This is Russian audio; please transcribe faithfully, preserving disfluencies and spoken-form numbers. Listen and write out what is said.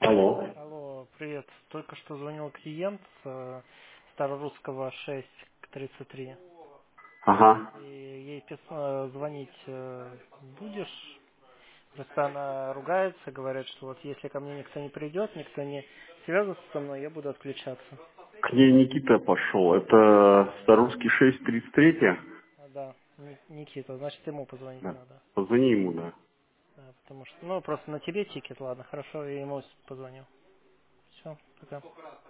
Алло. Алло, привет. Только что звонил клиент с Старорусского шесть к тридцать три. Ага. И ей писала, звонить э, будешь? Просто она ругается, говорит, что вот если ко мне никто не придет, никто не связывается со мной, я буду отключаться. К ней Никита пошел. Это Старурский шесть тридцать три. А, да, Ни- Никита, значит ему позвонить Да. надо. Позвони ему, да. Да, потому что, ну, просто на тебе тикет, ладно, хорошо, я ему позвоню. Все, пока.